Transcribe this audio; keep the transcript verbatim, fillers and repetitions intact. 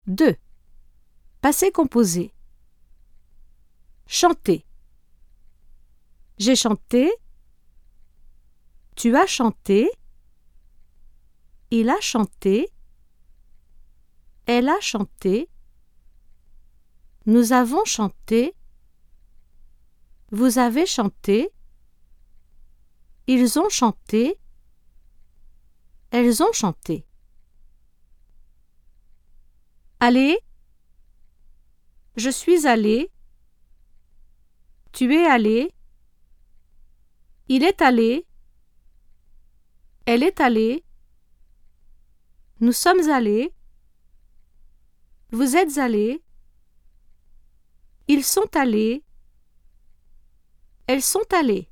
deux. Passé composé. Chanter. J'ai chanté. Tu as chanté. Il a chanté. Elle a chanté. Nous avons chanté. Vous avez chanté. Ils ont chanté. Elles ont chanté. Aller. Je suis allé. Tu es allé. Il est allé. Elle est allée. Nous sommes allés. Vous êtes allés. Ils sont allés. Elles sont allées.